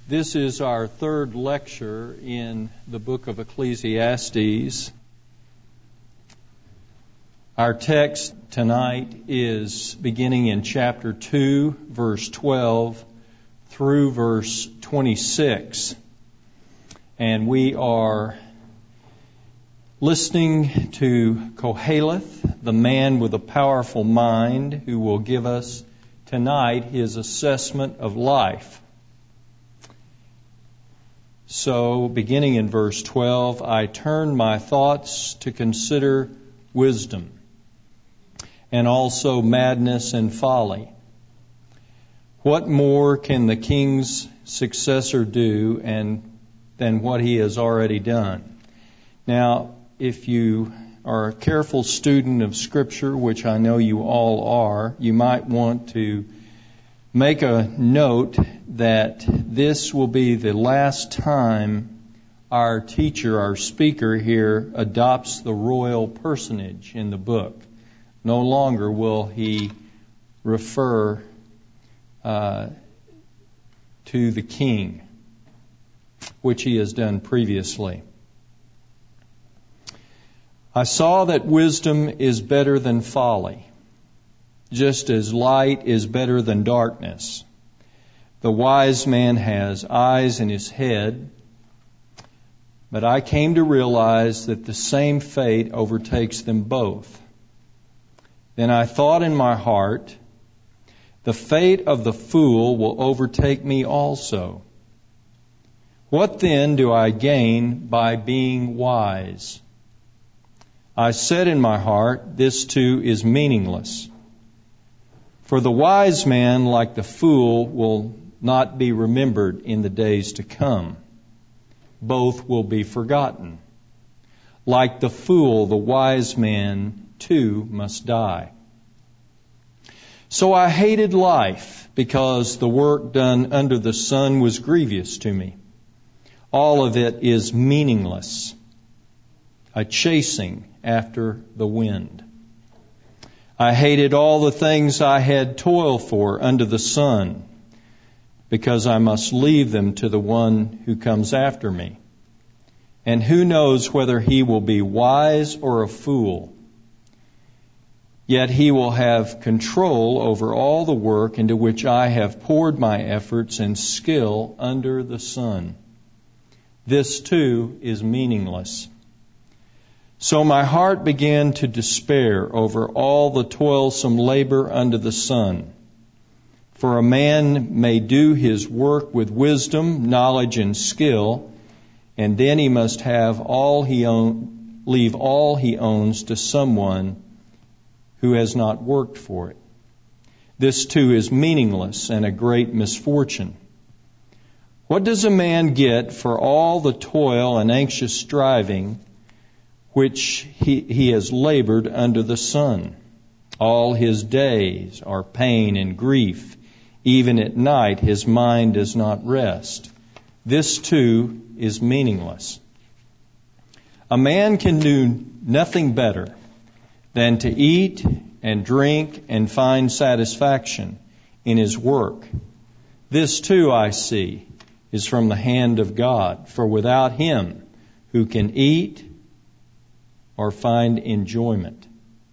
This is our third lecture in the book of Ecclesiastes. Our text tonight is beginning in chapter 2, verse 12 through verse 26. And we are listening to Koheleth, the man with a powerful mind, who will give us tonight his assessment of life. So, beginning in verse 12, I turn my thoughts to consider wisdom, and also madness and folly. What more can the king's successor do than what he has already done? Now, if you are a careful student of Scripture, which I know you all are, you might want to make a note that this will be the last time our teacher, our speaker here, adopts the royal personage in the book. No longer will he refer to the king, which he has done previously. I saw that wisdom is better than folly, just as light is better than darkness. The wise man has eyes in his head, but I came to realize that the same fate overtakes them both. Then I thought in my heart, the fate of the fool will overtake me also. What then do I gain by being wise? I said in my heart, this too is meaningless. For the wise man, like the fool, will not be remembered in the days to come. Both will be forgotten. Like the fool, the wise man too must die. So I hated life, because the work done under the sun was grievous to me. All of it is meaningless, a chasing after the wind. I hated all the things I had toiled for under the sun, because I must leave them to the one who comes after me. And who knows whether he will be wise or a fool? Yet he will have control over all the work into which I have poured my efforts and skill under the sun. This too is meaningless. So my heart began to despair over all the toilsome labor under the sun. For a man may do his work with wisdom, knowledge, and skill, and then he must have leave all he owns to someone who has not worked for it. This too is meaningless and a great misfortune. What does a man get for all the toil and anxious striving which he has labored under the sun? All his days are pain and grief. Even at night his mind does not rest. This too is meaningless. A man can do nothing better than to eat and drink and find satisfaction in his work. This too, I see, is from the hand of God. For without him, who can eat or find enjoyment?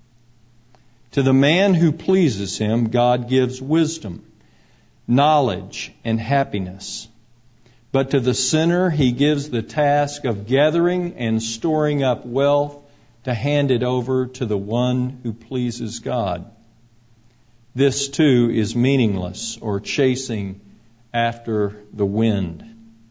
To the man who pleases him, God gives wisdom, knowledge, and happiness. But to the sinner, he gives the task of gathering and storing up wealth to hand it over to the one who pleases God. This too is meaningless, or chasing after the wind.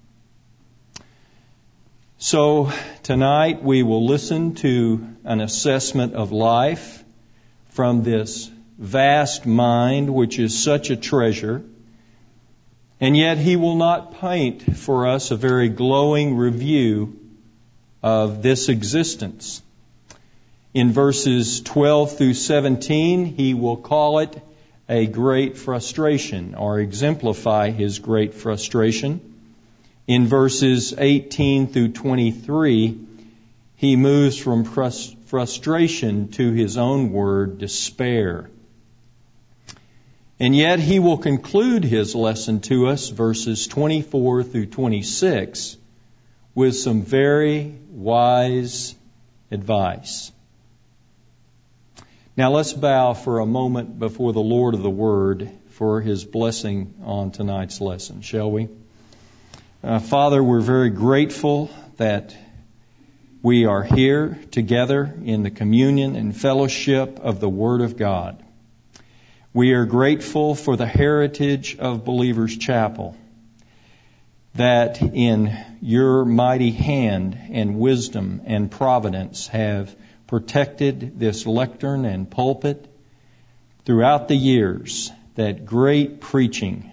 So tonight we will listen to an assessment of life from this vast mind, which is such a treasure. And yet he will not paint for us a very glowing review of this existence. In verses 12 through 17, he will call it a great frustration, or exemplify his great frustration. In verses 18 through 23, he moves from frustration to his own word, despair. And yet he will conclude his lesson to us, verses 24 through 26, with some very wise advice. Now let's bow for a moment before the Lord of the Word for His blessing on tonight's lesson, shall we? Father, we're very grateful that we are here together in the communion and fellowship of the Word of God. We are grateful for the heritage of Believers Chapel, that in your mighty hand and wisdom and providence have protected this lectern and pulpit throughout the years, that great preaching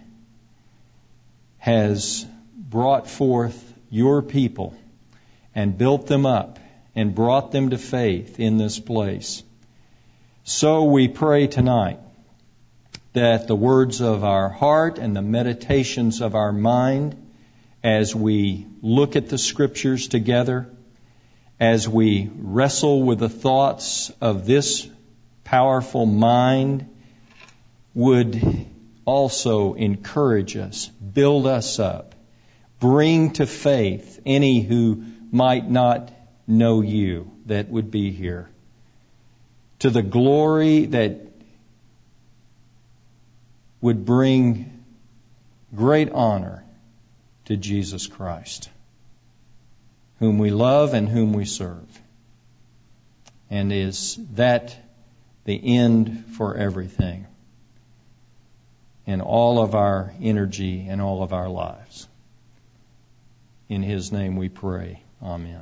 has brought forth your people and built them up and brought them to faith in this place. So we pray tonight that the words of our heart and the meditations of our mind, as we look at the Scriptures together, as we wrestle with the thoughts of this powerful mind, would also encourage us, build us up, bring to faith any who might not know you that would be here, to the glory that would bring great honor to Jesus Christ, whom we love and whom we serve. And is that the end for everything in all of our energy and all of our lives? In His name we pray. Amen.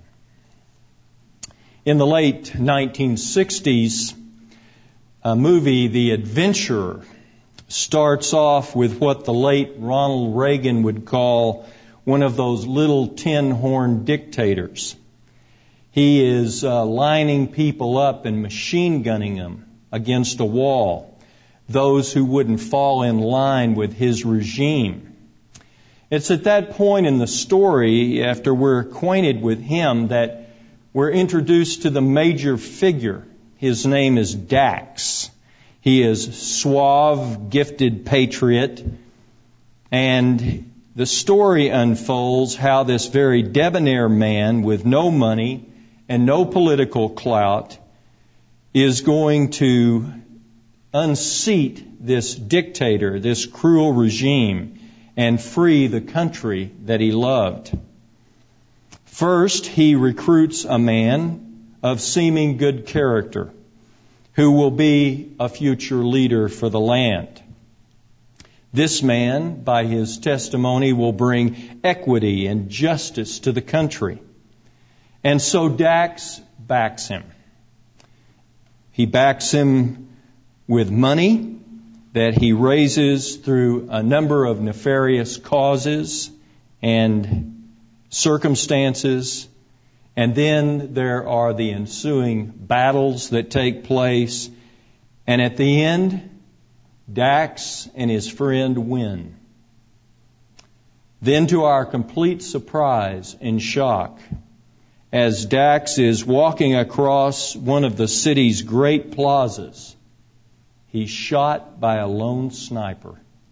In the late 1960s, a movie, The Adventurer, starts off with what the late Ronald Reagan would call one of those little tin-horn dictators. He is lining people up and machine gunning them against a wall, those who wouldn't fall in line with his regime. It's at that point in the story, after we're acquainted with him, that we're introduced to the major figure. His name is Dax. He is suave, gifted patriot, and the story unfolds how this very debonair man with no money and no political clout is going to unseat this dictator, this cruel regime, and free the country that he loved. First, he recruits a man of seeming good character who will be a future leader for the land. This man, by his testimony, will bring equity and justice to the country. And so Dax backs him. He backs him with money that he raises through a number of nefarious causes and circumstances. And then there are the ensuing battles that take place. And at the end, Dax and his friend win. Then, to our complete surprise and shock, as Dax is walking across one of the city's great plazas, he's shot by a lone sniper.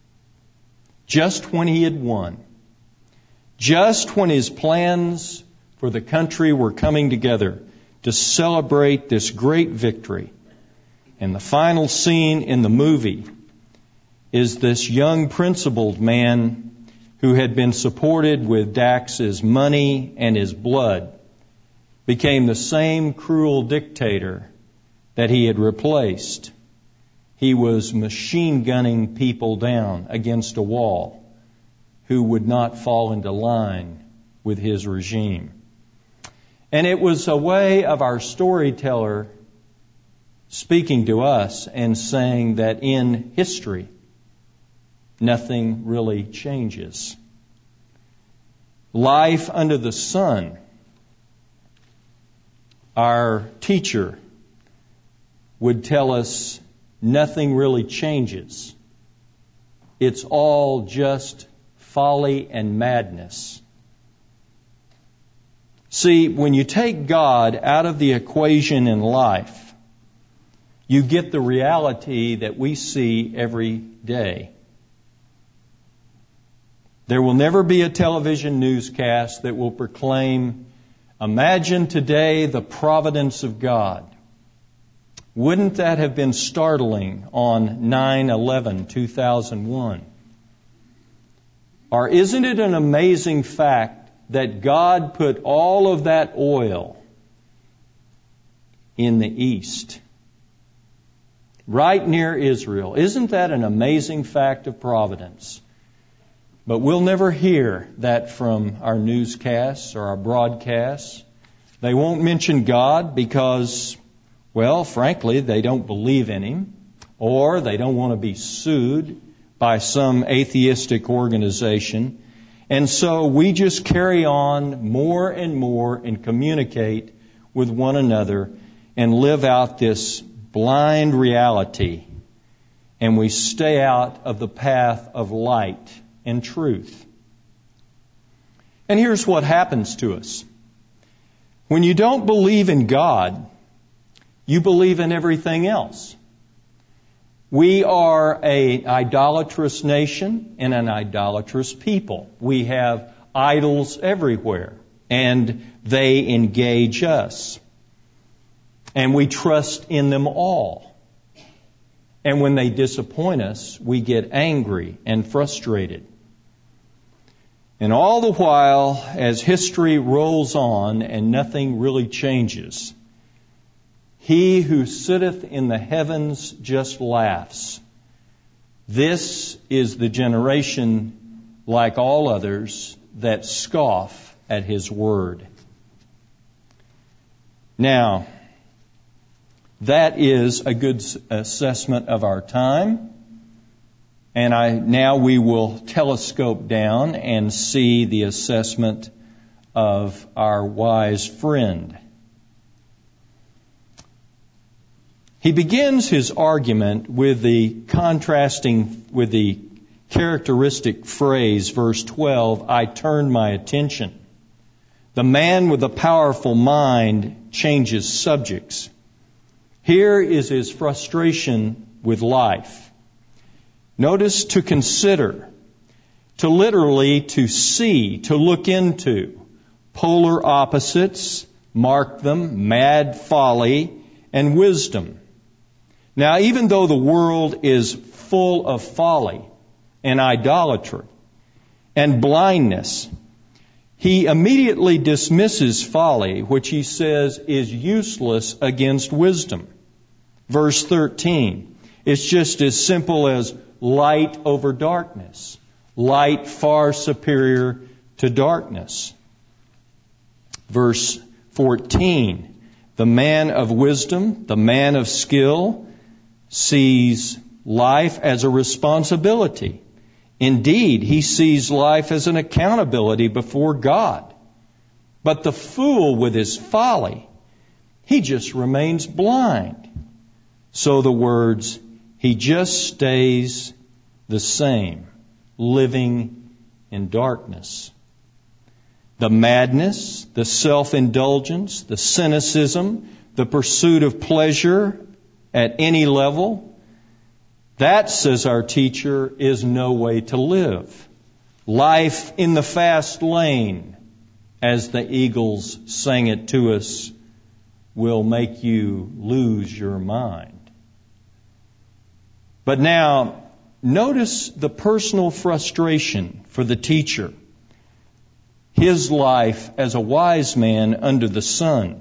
Just when he had won. Just when his plans for the country were coming together to celebrate this great victory. And the final scene in the movie is this young principled man who had been supported with Dax's money and his blood became the same cruel dictator that he had replaced. He was machine gunning people down against a wall who would not fall into line with his regime. And it was a way of our storyteller speaking to us and saying that in history, nothing really changes. Life under the sun, our teacher would tell us, nothing really changes. It's all just folly and madness. See, when you take God out of the equation in life, you get the reality that we see every day. There will never be a television newscast that will proclaim, "Imagine today the providence of God." Wouldn't that have been startling on 9/11/2001? Or isn't it an amazing fact that God put all of that oil in the east, right near Israel? Isn't that an amazing fact of providence? But we'll never hear that from our newscasts or our broadcasts. They won't mention God because, well, frankly, they don't believe in Him, or they don't want to be sued by some atheistic organization. And so we just carry on more and more and communicate with one another and live out this blind reality. And we stay out of the path of light and truth. And here's what happens to us. When you don't believe in God, you believe in everything else. We are an idolatrous nation and an idolatrous people. We have idols everywhere, and they engage us. And we trust in them all. And when they disappoint us, we get angry and frustrated. And all the while, as history rolls on and nothing really changes, He who sitteth in the heavens just laughs. This is the generation, like all others, that scoff at His word. Now, that is a good assessment of our time. And now we will telescope down and see the assessment of our wise friend. He begins his argument with the characteristic phrase, verse 12, "I turned my attention." The man with a powerful mind changes subjects. Here is his frustration with life. Notice to consider, to literally to see, to look into. Polar opposites, mark them, mad folly and wisdom. Now, even though the world is full of folly and idolatry and blindness, he immediately dismisses folly, which he says is useless against wisdom. Verse 13, it's just as simple as light over darkness. Light far superior to darkness. Verse 14, the man of wisdom, the man of skill, sees life as a responsibility. Indeed, he sees life as an accountability before God. But the fool with his folly, he just remains blind. So the words, he just stays the same, living in darkness. The madness, the self-indulgence, the cynicism, the pursuit of pleasure at any level, that, says our teacher, is no way to live. Life in the fast lane, as the Eagles sang it to us, will make you lose your mind. But now, notice the personal frustration for the teacher. His life as a wise man under the sun.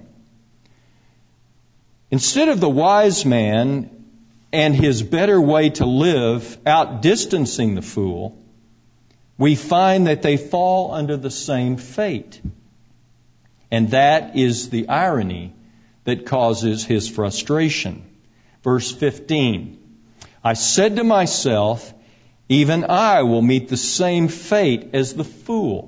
Instead of the wise man and his better way to live outdistancing the fool, we find that they fall under the same fate. And that is the irony that causes his frustration. Verse 15, I said to myself, even I will meet the same fate as the fool.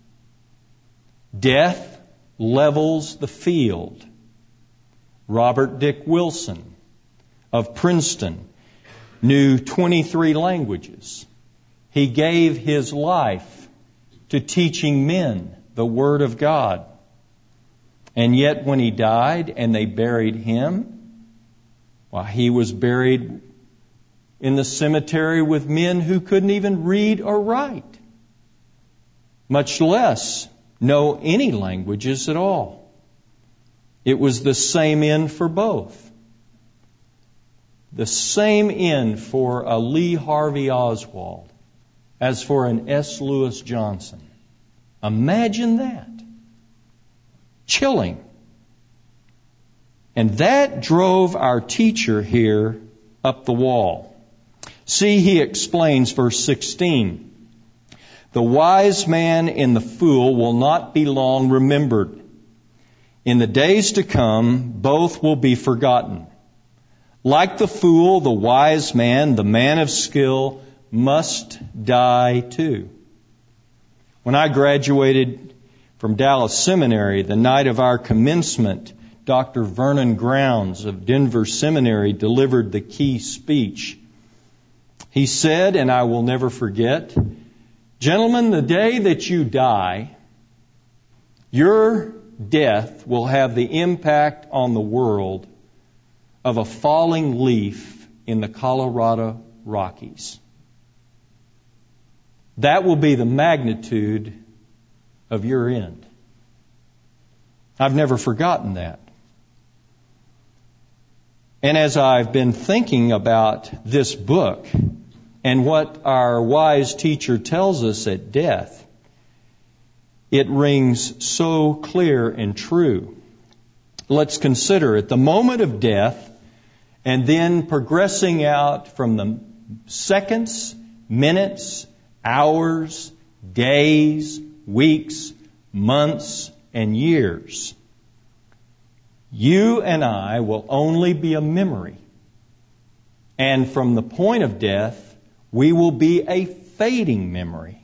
Death levels the field. Robert Dick Wilson of Princeton knew 23 languages. He gave his life to teaching men the Word of God. And yet when he died and they buried him, While he was buried in the cemetery with men who couldn't even read or write, much less know any languages at all. It was the same end for both. The same end for a Lee Harvey Oswald as for an S. Lewis Johnson. Imagine that. Chilling. And that drove our teacher here up the wall. See, he explains verse 16. The wise man and the fool will not be long remembered. In the days to come, both will be forgotten. Like the fool, the wise man, the man of skill, must die too. When I graduated from Dallas Seminary, the night of our commencement, Dr. Vernon Grounds of Denver Seminary delivered the key speech. He said, and I will never forget, "Gentlemen, the day that you die, your death will have the impact on the world of a falling leaf in the Colorado Rockies. That will be the magnitude of your end." I've never forgotten that. And as I've been thinking about this book and what our wise teacher tells us at death, it rings so clear and true. Let's consider at the moment of death, and then progressing out from the seconds, minutes, hours, days, weeks, months, and years. You and I will only be a memory. And from the point of death, we will be a fading memory.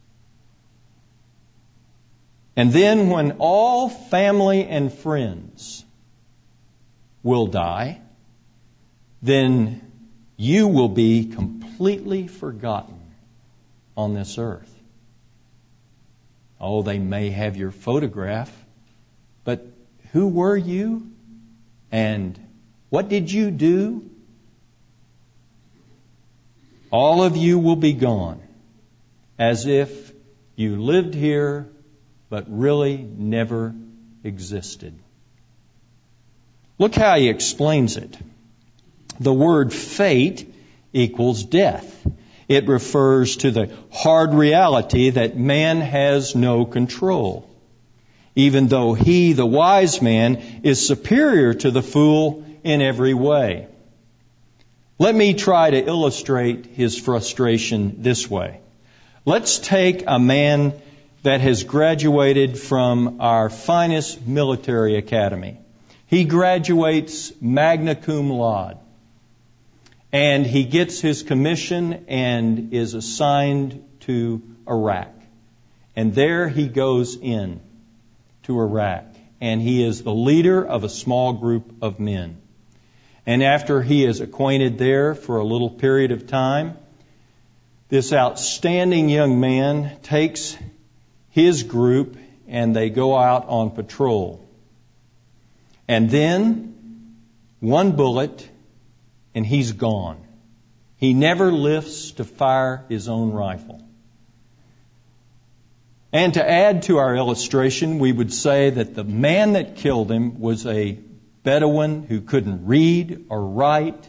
And then when all family and friends will die, then you will be completely forgotten on this earth. Oh, they may have your photograph, but who were you? And what did you do? All of you will be gone, as if you lived here but really never existed. Look how he explains it. The word fate equals death. It refers to the hard reality that man has no control, even though he, the wise man, is superior to the fool in every way. Let me try to illustrate his frustration this way. Let's take a man that has graduated from our finest military academy. He graduates magna cum laude. And he gets his commission and is assigned to Iraq. And there he goes in to Iraq. And he is the leader of a small group of men. And after he is acquainted there for a little period of time, this outstanding young man takes his group and they go out on patrol. And then one bullet and he's gone. He never lifts to fire his own rifle. And to add to our illustration, we would say that the man that killed him was a Bedouin who couldn't read or write.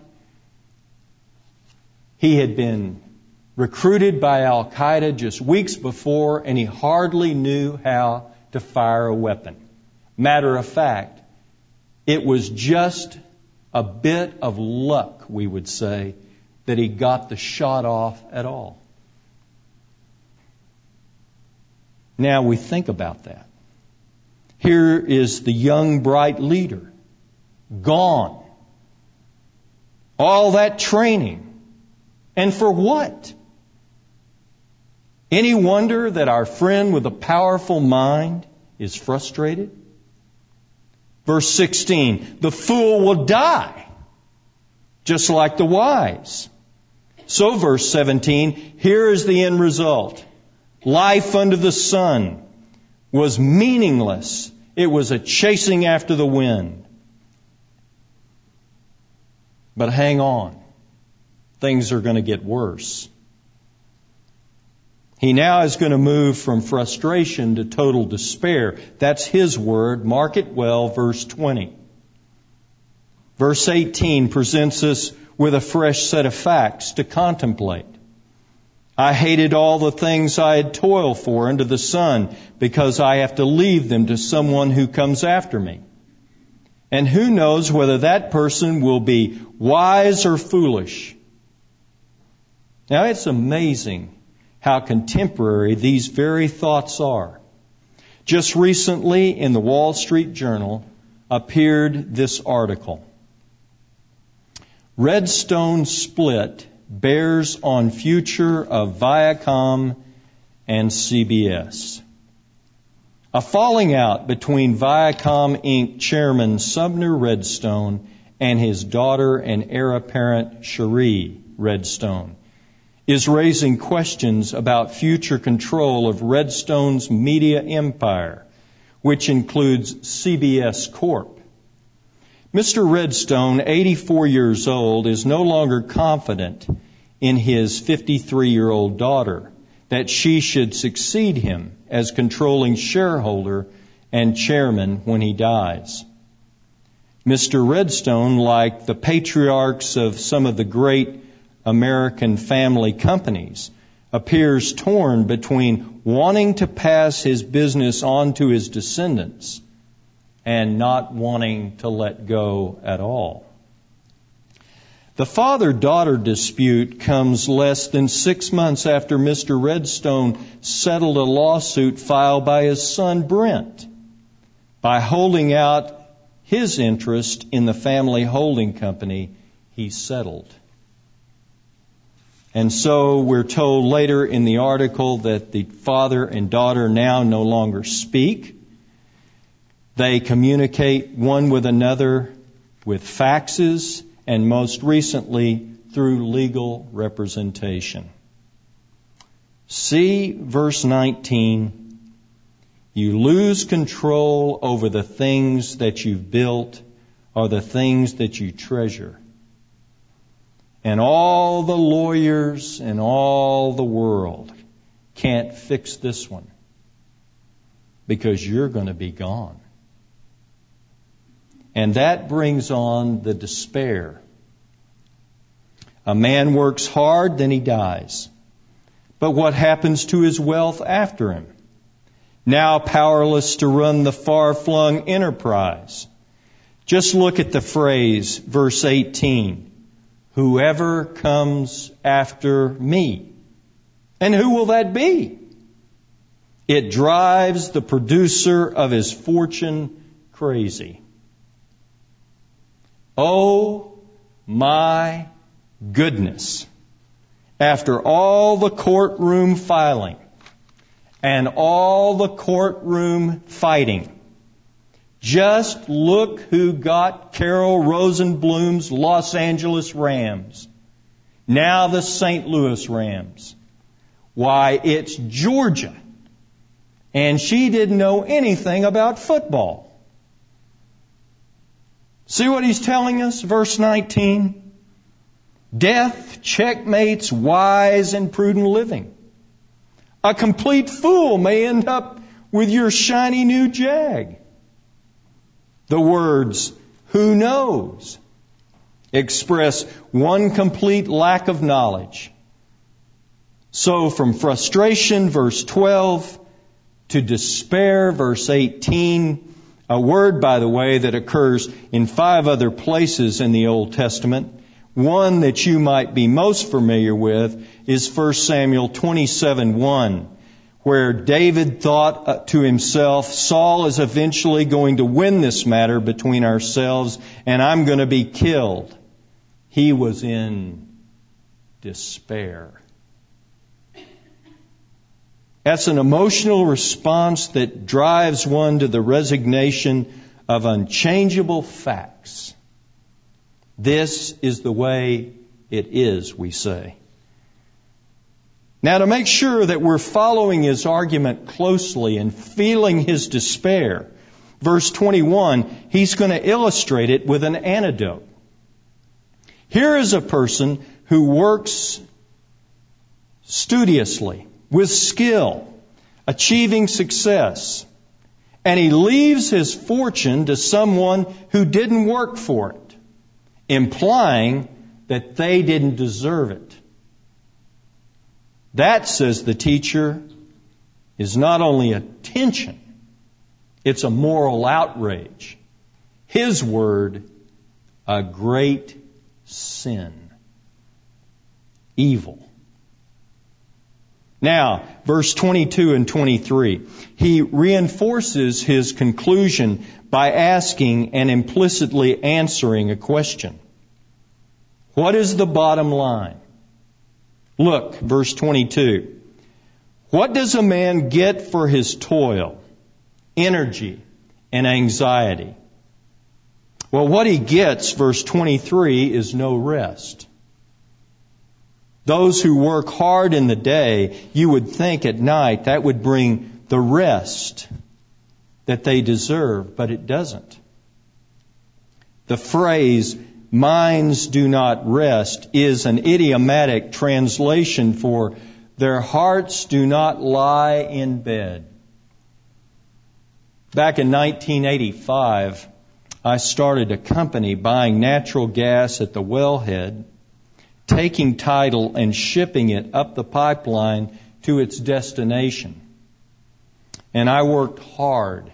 He had been recruited by Al Qaeda just weeks before, and he hardly knew how to fire a weapon. Matter of fact, it was just a bit of luck, we would say, that he got the shot off at all. Now we think about that. Here is the young, bright leader, gone. All that training. And for what? Any wonder that our friend with a powerful mind is frustrated? Verse 16, the fool will die, just like the wise. So verse 17, here is the end result. Life under the sun was meaningless. It was a chasing after the wind. But hang on. Things are going to get worse. He now is going to move from frustration to total despair. That's his word. Mark it well, verse 20. Verse 18 presents us with a fresh set of facts to contemplate. I hated all the things I had toiled for under the sun because I have to leave them to someone who comes after me. And who knows whether that person will be wise or foolish. Now it's amazing how contemporary these very thoughts are. Just recently in the Wall Street Journal appeared this article. Redstone split bears on future of Viacom and CBS. A falling out between Viacom Inc. chairman Sumner Redstone and his daughter and heir apparent Cherie Redstone is raising questions about future control of Redstone's media empire, which includes CBS Corp. Mr. Redstone, 84 years old, is no longer confident in his 53-year-old daughter that she should succeed him as controlling shareholder and chairman when he dies. Mr. Redstone, like the patriarchs of some of the great American family companies, appears torn between wanting to pass his business on to his descendants and not wanting to let go at all. The father-daughter dispute comes less than 6 months after Mr. Redstone settled a lawsuit filed by his son Brent by holding out his interest in the family holding company he settled. And so we're told later in the article that the father and daughter now no longer speak. They communicate one with another with faxes and most recently through legal representation. See verse 19. You lose control over the things that you've built or the things that you treasure. And all the lawyers in all the world can't fix this one because you're going to be gone. And that brings on the despair. A man works hard, then he dies. But what happens to his wealth after him? Now powerless to run the far-flung enterprise. Just look at the phrase, verse 18. Whoever comes after me. And who will that be? It drives the producer of his fortune crazy. Oh my goodness. After all the courtroom filing and all the courtroom fighting, just look who got Carol Rosenblum's Los Angeles Rams. Now the St. Louis Rams. Why, it's Georgia. And she didn't know anything about football. See what he's telling us? Verse 19. Death checkmates wise and prudent living. A complete fool may end up with your shiny new Jag. The words, who knows, express one complete lack of knowledge. So from frustration, verse 12, to despair, verse 18, a word, by the way, that occurs in 5 other places in the Old Testament. One that you might be most familiar with is 1 Samuel 27:1, where David thought to himself, Saul is eventually going to win this matter between ourselves, and I'm going to be killed. He was in despair. That's an emotional response that drives one to the resignation of unchangeable facts. This is the way it is, we say. Now, to make sure that we're following his argument closely and feeling his despair, verse 21, he's going to illustrate it with an anecdote. Here is a person who works studiously, with skill, achieving success, and he leaves his fortune to someone who didn't work for it, implying that they didn't deserve it. That, says the teacher, is not only a tension, it's a moral outrage. His word, a great sin. Evil. Now, verse 22 and 23, he reinforces his conclusion by asking and implicitly answering a question. What is the bottom line? Look, verse 22. What does a man get for his toil, energy, and anxiety? Well, what he gets, verse 23, is no rest. Those who work hard in the day, you would think at night that would bring the rest that they deserve, but it doesn't. The phrase, minds do not rest, is an idiomatic translation for their hearts do not lie in bed. Back in 1985, I started a company buying natural gas at the wellhead, taking title and shipping it up the pipeline to its destination. And I worked hard,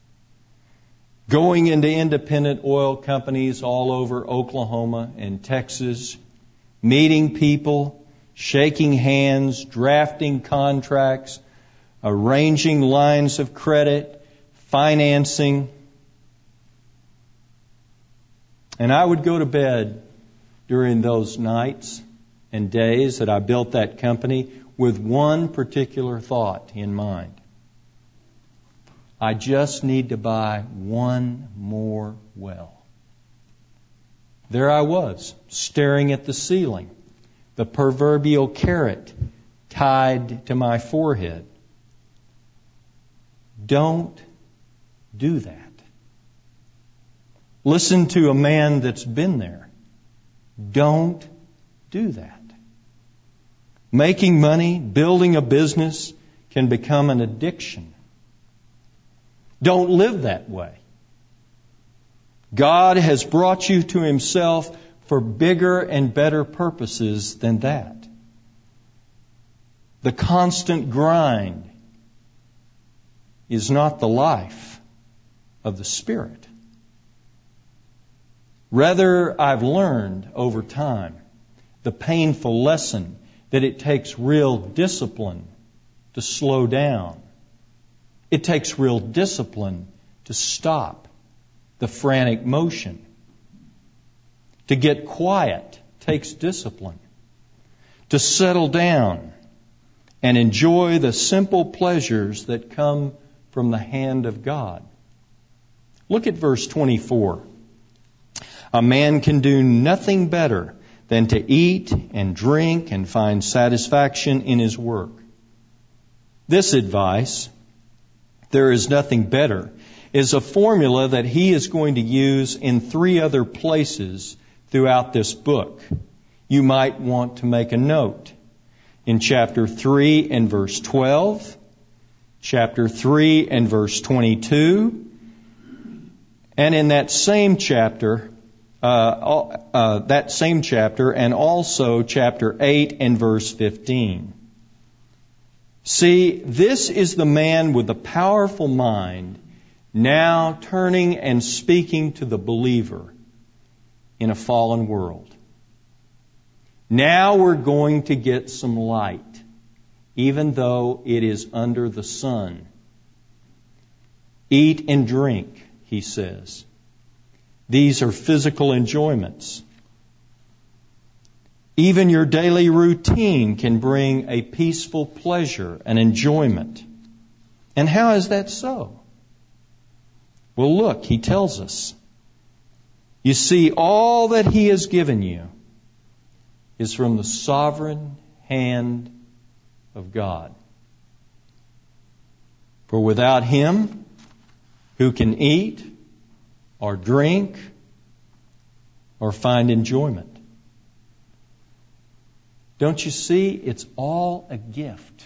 going into independent oil companies all over Oklahoma and Texas, meeting people, shaking hands, drafting contracts, arranging lines of credit, financing. And I would go to bed during those nights and days that I built that company with one particular thought in mind. I just need to buy one more well. There I was, staring at the ceiling, the proverbial carrot tied to my forehead. Don't do that. Listen to a man that's been there. Don't do that. Making money, building a business can become an addiction. Don't live that way. God has brought you to Himself for bigger and better purposes than that. The constant grind is not the life of the Spirit. Rather, I've learned over time the painful lesson that it takes real discipline to slow down. It takes real discipline to stop the frantic motion. To get quiet takes discipline. To settle down and enjoy the simple pleasures that come from the hand of God. Look at verse 24. A man can do nothing better than to eat and drink and find satisfaction in his work. This advice, there is nothing better, is a formula that he is going to use in 3 other places throughout this book. You might want to make a note. In chapter 3 and verse 12, chapter 3 and verse 22, and in that same chapter, and also chapter 8 and verse 15. See, this is the man with the powerful mind now turning and speaking to the believer in a fallen world. Now we're going to get some light, even though it is under the sun. Eat and drink, he says. These are physical enjoyments. Even your daily routine can bring a peaceful pleasure and enjoyment. And how is that so? Well, look, he tells us. You see, all that He has given you is from the sovereign hand of God. For without Him, who can eat or drink or find enjoyment? Don't you see? It's all a gift.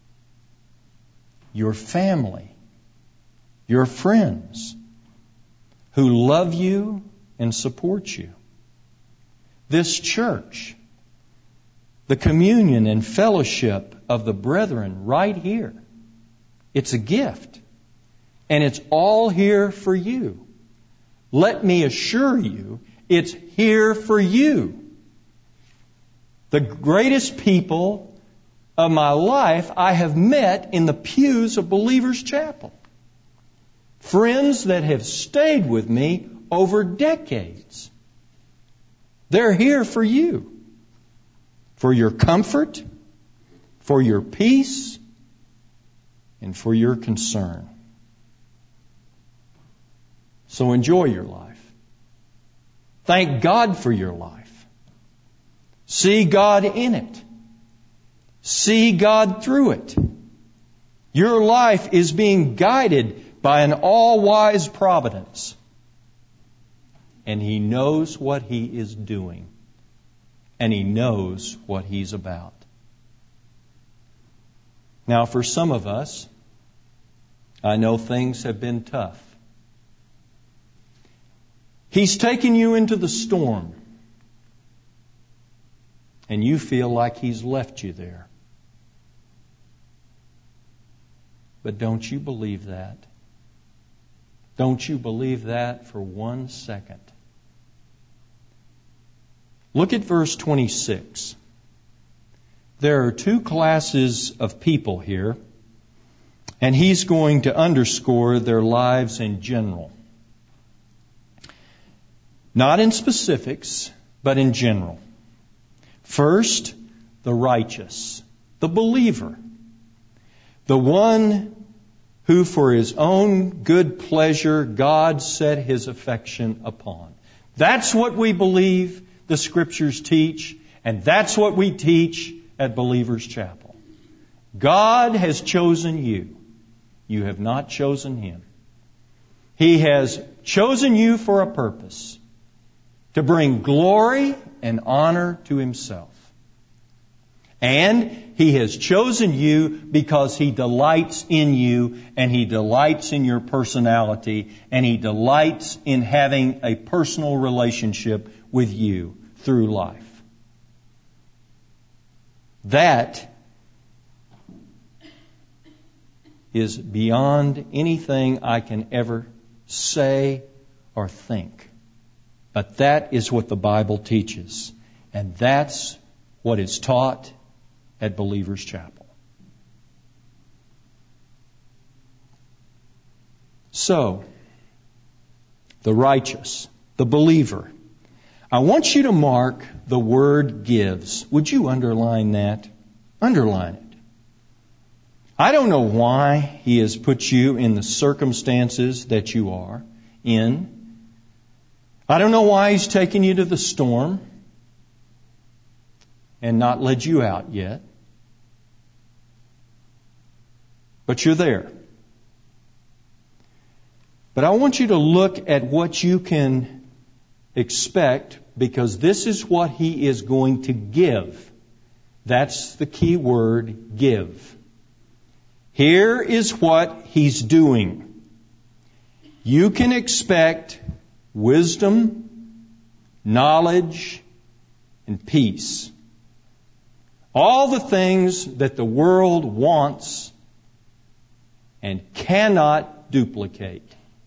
Your family, your friends who love you and support you. This church, the communion and fellowship of the brethren right here. It's a gift. And it's all here for you. Let me assure you, it's here for you. The greatest people of my life I have met in the pews of Believers Chapel. Friends that have stayed with me over decades. They're here for you. For your comfort, for your peace, and for your concern. So enjoy your life. Thank God for your life. See God in it. See God through it. Your life is being guided by an all-wise providence. And He knows what He is doing. And He knows what He's about. Now, for some of us, I know things have been tough. He's taken you into the storm. And you feel like He's left you there. But don't you believe that? Don't you believe that for 1 second? Look at verse 26. There are two classes of people here, and he's going to underscore their lives in general. Not in specifics, but in general. First, the righteous, the believer, the one who for His own good pleasure God set His affection upon. That's what we believe the Scriptures teach, and that's what we teach at Believers Chapel. God has chosen you. You have not chosen Him. He has chosen you for a purpose, to bring glory and honor to Himself. And He has chosen you because He delights in you, and He delights in your personality, and He delights in having a personal relationship with you through life. That is beyond anything I can ever say or think. But that is what the Bible teaches. And that's what is taught at Believers Chapel. So, the righteous, the believer. I want you to mark the word gives. Would you underline that? Underline it. I don't know why He has put you in the circumstances that you are in. I don't know why He's taken you to the storm and not led you out yet. But you're there. But I want you to look at what you can expect, because this is what He is going to give. That's the key word, give. Here is what He's doing. You can expect wisdom, knowledge, and peace. All the things that the world wants and cannot duplicate.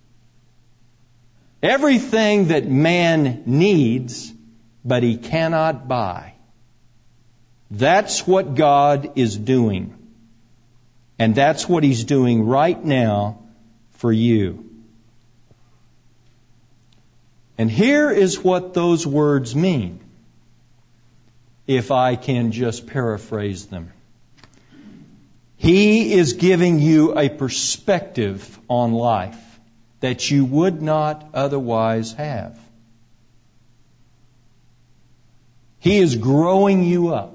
Everything that man needs, but he cannot buy. That's what God is doing. And that's what He's doing right now for you. And here is what those words mean, if I can just paraphrase them. He is giving you a perspective on life that you would not otherwise have. He is growing you up.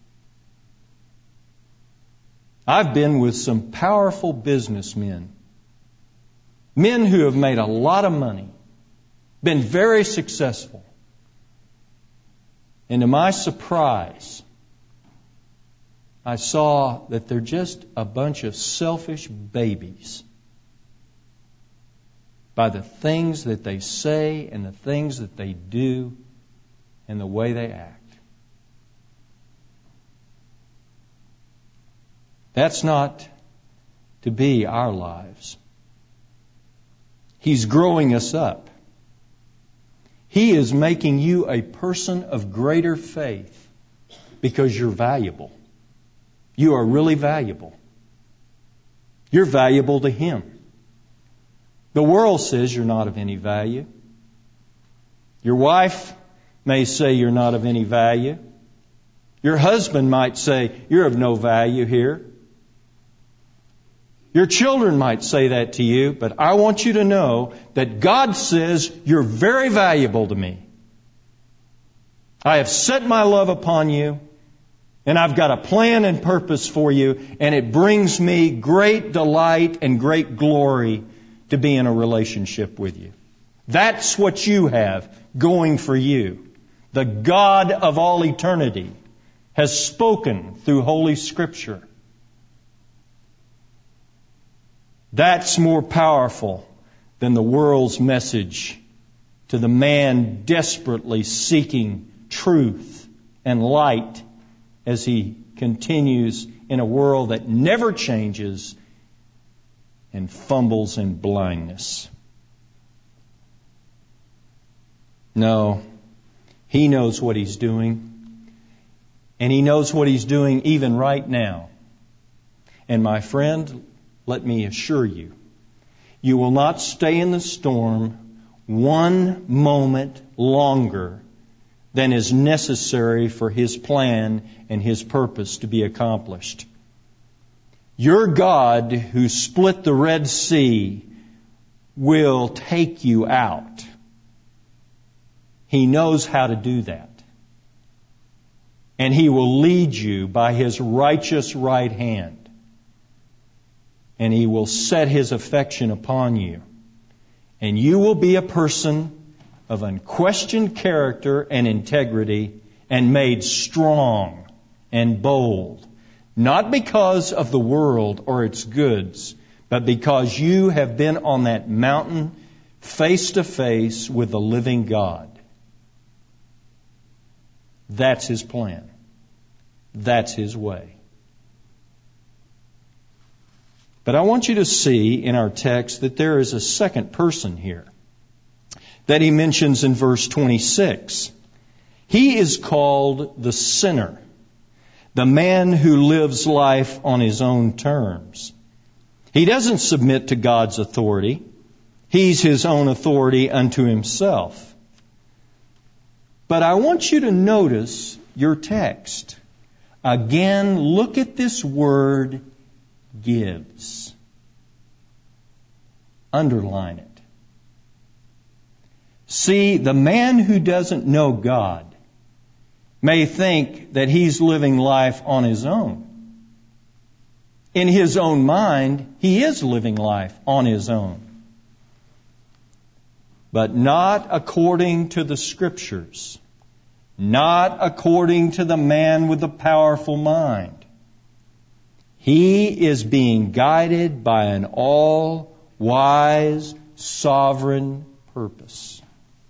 I've been with some powerful businessmen, men who have made a lot of money, been very successful. And to my surprise, I saw that they're just a bunch of selfish babies by the things that they say and the things that they do and the way they act. That's not to be our lives. He's growing us up. He is making you a person of greater faith because you're valuable. You are really valuable. You're valuable to Him. The world says you're not of any value. Your wife may say you're not of any value. Your husband might say you're of no value here. Your children might say that to you, but I want you to know that God says you're very valuable to me. I have set my love upon you, and I've got a plan and purpose for you, and it brings me great delight and great glory to be in a relationship with you. That's what you have going for you. The God of all eternity has spoken through Holy Scripture. That's more powerful than the world's message to the man desperately seeking truth and light as he continues in a world that never changes and fumbles in blindness. No, He knows what He's doing, and He knows what He's doing even right now. And my friend, let me assure you, you will not stay in the storm one moment longer than is necessary for His plan and His purpose to be accomplished. Your God, who split the Red Sea, will take you out. He knows how to do that. And He will lead you by His righteous right hand. And He will set His affection upon you. And you will be a person of unquestioned character and integrity and made strong and bold. Not because of the world or its goods, but because you have been on that mountain face to face with the living God. That's His plan. That's His way. But I want you to see in our text that there is a second person here that He mentions in verse 26. He is called the sinner, the man who lives life on his own terms. He doesn't submit to God's authority. He's his own authority unto himself. But I want you to notice your text. Again, look at this word, gives. Underline it. See, the man who doesn't know God may think that he's living life on his own. In his own mind, he is living life on his own. But not according to the Scriptures. Not according to the man with the powerful mind. He is being guided by an all-wise, sovereign purpose.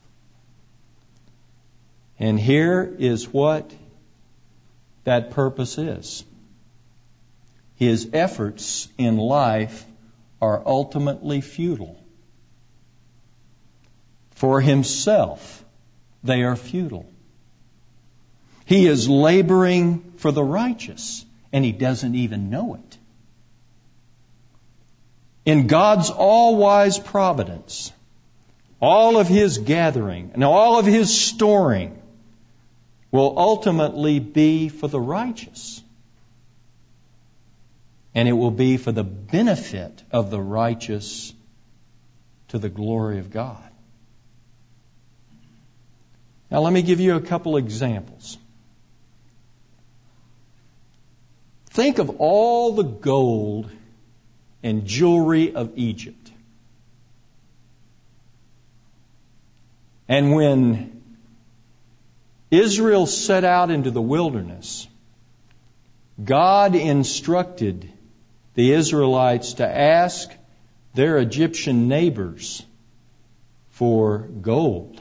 And here is what that purpose is. His efforts in life are ultimately futile. For himself, they are futile. He is laboring for the righteous, and he doesn't even know it. In God's all-wise providence, all of His gathering and all of His storing will ultimately be for the righteous. And it will be for the benefit of the righteous to the glory of God. Now let me give you a couple examples. Think of all the gold and jewelry of Egypt. And when Israel set out into the wilderness, God instructed the Israelites to ask their Egyptian neighbors for gold.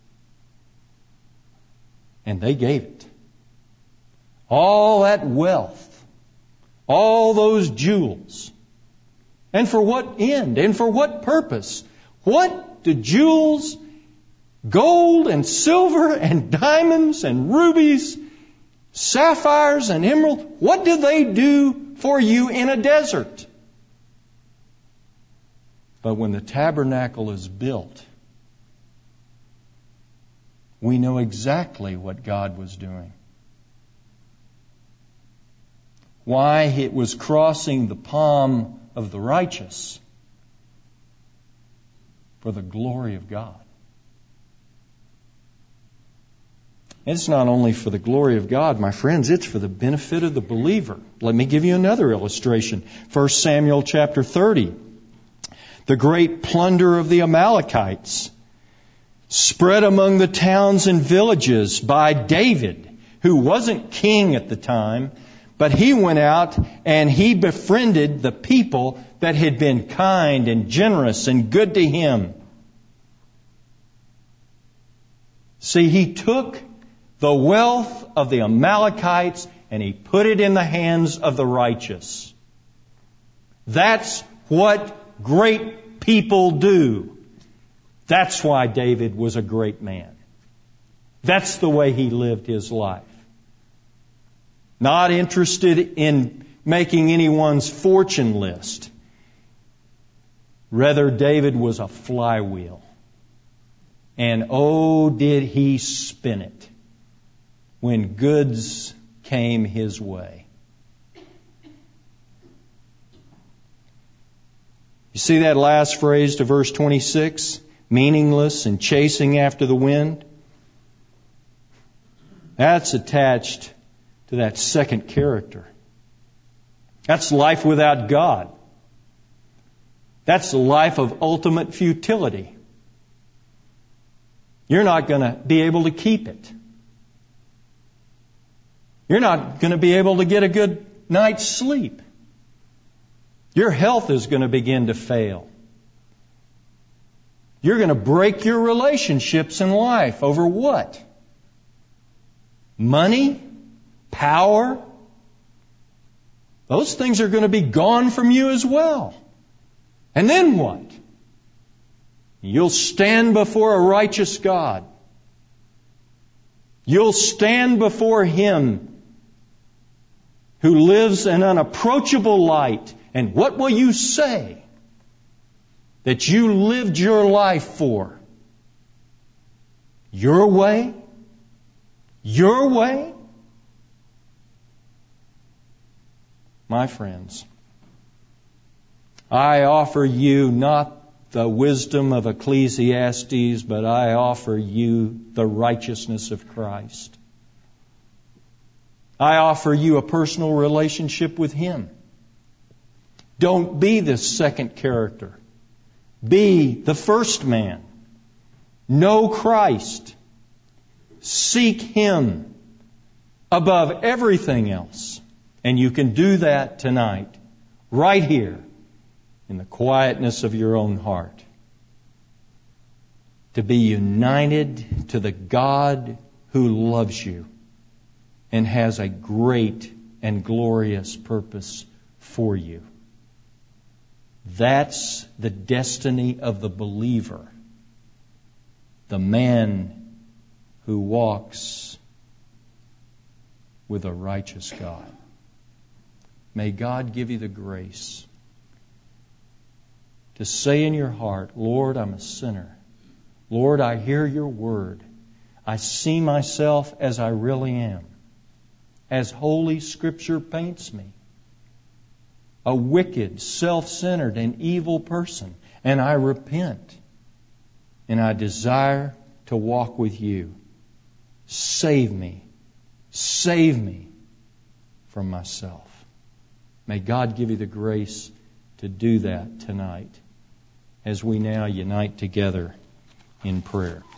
And they gave it. All that wealth, all those jewels. And for what end? And for what purpose? What do jewels, gold and silver and diamonds and rubies, sapphires and emeralds, what do they do for you in a desert? But when the tabernacle is built, we know exactly what God was doing. Why it was crossing the palm of the righteous for the glory of God. It's not only for the glory of God, my friends, it's for the benefit of the believer. Let me give you another illustration. 1 Samuel chapter 30. The great plunder of the Amalekites spread among the towns and villages by David, who wasn't king at the time, but he went out and he befriended the people that had been kind and generous and good to him. See, he took the wealth of the Amalekites and he put it in the hands of the righteous. That's what great people do. That's why David was a great man. That's the way he lived his life. Not interested in making anyone's fortune list. Rather, David was a flywheel. And oh, did he spin it when goods came his way. You see that last phrase to verse 26? Meaningless and chasing after the wind. That's attached to that second character. That's life without God. That's the life of ultimate futility. You're not going to be able to keep it. You're not going to be able to get a good night's sleep. Your health is going to begin to fail. You're going to break your relationships in life over what? Money? Power? Those things are going to be gone from you as well. And then what? You'll stand before a righteous God. You'll stand before Him who lives in unapproachable light. And what will you say that you lived your life for? Your way? Your way? My friends, I offer you not the wisdom of Ecclesiastes, but I offer you the righteousness of Christ. I offer you a personal relationship with Him. Don't be the second character. Be the first man. Know Christ. Seek Him above everything else. And you can do that tonight, right here, in the quietness of your own heart. To be united to the God who loves you and has a great and glorious purpose for you. That's the destiny of the believer, the man who walks with a righteous God. May God give you the grace to say in your heart, Lord, I'm a sinner. Lord, I hear your word. I see myself as I really am, as Holy Scripture paints me. A wicked, self-centered, and evil person. And I repent. And I desire to walk with you. Save me. Save me from myself. May God give you the grace to do that tonight as we now unite together in prayer.